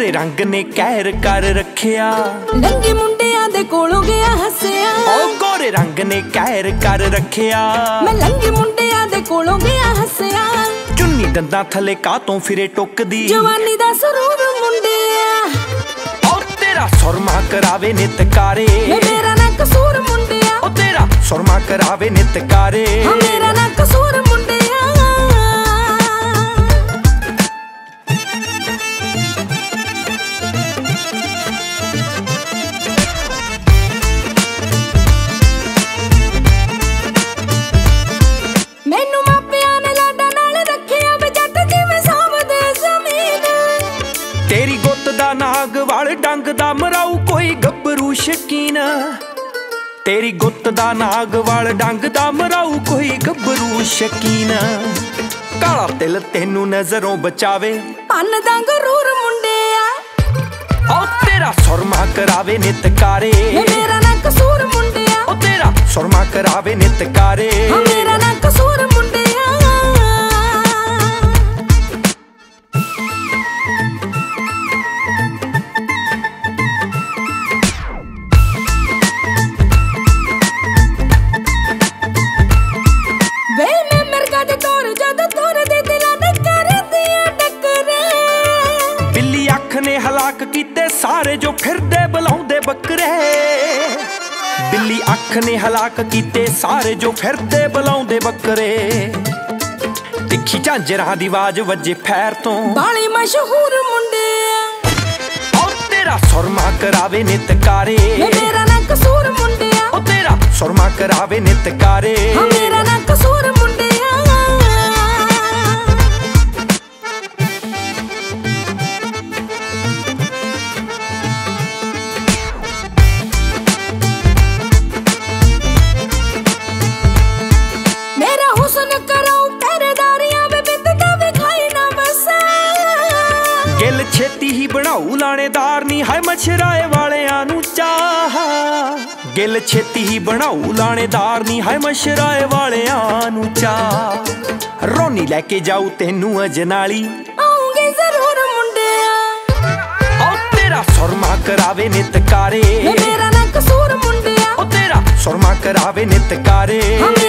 गोरे रंग ने कहर कर रखिया, लंगे मुंडियां दे कोलों गया हसिया। ओ गोरे रंग ने कहर कर रखिया, मैं लंगे मुंडियां दे कोलों गया हसिया। चुन्नी दंदा थले कातों फिरे टुकदी, जवानी दा सरूर मुंडिया। ओ तेरा सुरमा करावे नितकारे, मेरा ना कसूर मुंडिया। ओ तेरा सुरमा करावे नितकारे, मेरा ना कसूर मुंडिया। मैनू मापिया ने लाडा नाल रखिया वे जट जिवें सावदे ज़मीन। तेरी गुत्त दा नाग वाल डंग दा मराऊ कोई गब्बरू शकीन, तेरी गुत्त दा नाग वाल डंग दा मराऊ कोई गब्बरू शकीन। काला तिल तेनू नजरों बचावे, पन दा गरूर मुंडिया। ओ तेरा सुरमा करावे नितकारे, मेरा ना कसूर मुंडिया। ओ तेरा सुरमा करावे नितकारे, मेरा ना कसूर मुंडिया। वे मैं मिर्गा दे तोर जद तोर दे दिलां दे करदियां टकरे। बिल्ली अख ने हलाक कीते सारे जो फिरदे बुलाउंदे बकरे, बिल्ली अख ने हलाक कीते सारे जो फिरदे बुलाउंदे बकरे। तिखी झांजरां दी आवाज वजे फैर तो, बाले मशहूर मुंडिया। ओ तेरा सुरमा करावे नितकारे, मेरा ना कसूर मुंडिया। ओ तेरा सुरमा करावे नितकारे, मेरा ना कसूर मुंडिया। मेरा हुस्न कराऊं पहरेदारियां वे बिंद दा विखाई ना बसा। गिल छेती ही बनाऊ लाणेदार नी है मछराए वालियां नू चाह, गिल छेती ही बनाऊ लाणेदार नी है मछराए वालियां नू चाह। रोनी लैके जाऊ तेनू अजनाली, आऊंगी जरूर मुंडिया। ओ तेरा सुरमा करावे नितकारे, मेरा ना कसूर मुंडिया। ओ तेरा सुरमा करावे नितकारे।